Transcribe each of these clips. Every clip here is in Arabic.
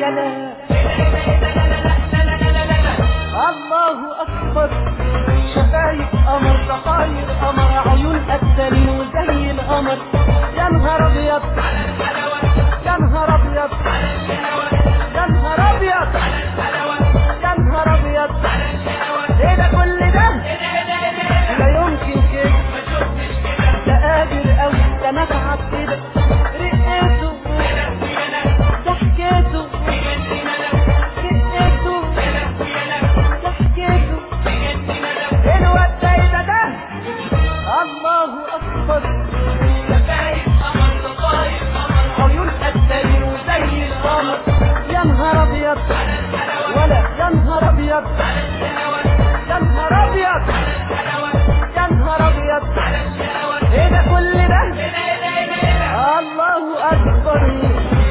يلا الله اكبر شفايف قمر ضفاير قمر عيون قتالين وزي القمر يا نهار ابيض يا نهار ابيض يا نهار ابيض يا نهار ابيض ايه ده كل ده لا يمكن كده ده قادر قوي ده نفعك كده رقته ضحكته رقته ضحكته الواد ده الله اكبر شفايف قمر ضفاير قمر عيون قتالين وزي القمر يا نهار ابيض ولا يا نهار ابيض يا نهار ابيض يا نهار ابيض ايه ده كل ده الله اكبر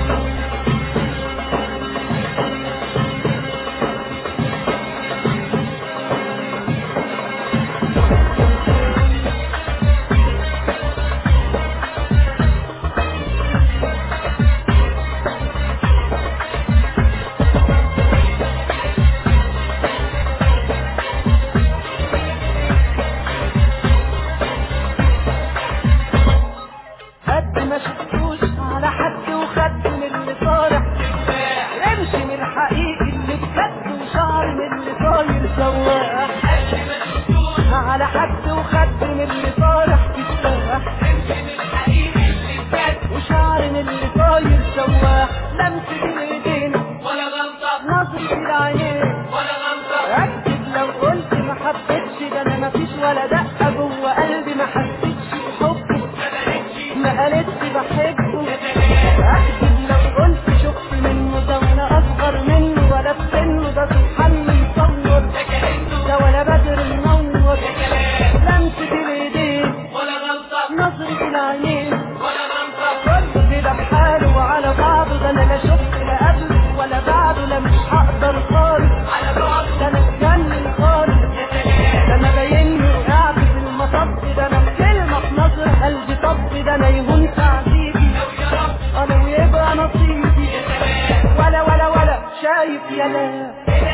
قد ما شفتوش على حد وخد من اللي طالع امشي من الحقيقي اللي بجد وشعر من اللي طاير سواح على حد وخد من اللي طالع في السواح امشي من الحقيقي اللي بجد وشعر من اللي طاير سواح لمسة الايدين ولا غلطة نظرة العينين ولا غلطة اكد لو قلت ما حبيتش ده انا مفيش ولا دقة جوه قلبي ما حسيتش بحبه ما قالتش بحبه اكد لو قلت شفت منه ده ولا اصغر منه ولا في سنه ده سبحان مصور ده ولا بدر منور لمسة الايدين ولا غلطة نظرة العينين ولا غلطة كل كده بحاله وعلى بعضه ده انا لا شفت لا قبله ولا بعده لا مش هقدر خالص على بعضه ده انا اتجنن خالص ده انا باين له قاعد في المطب ده انا بكلمة في نظر قلبي طب ده انا يهون تعذيبي انا ويبقى نصيبي ولا شايف يلا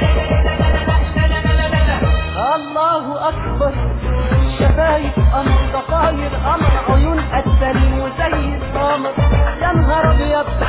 الله اكبر شفايف قمر ضفاير قمر عيون قتالين وزي القمر يا نهار ابيض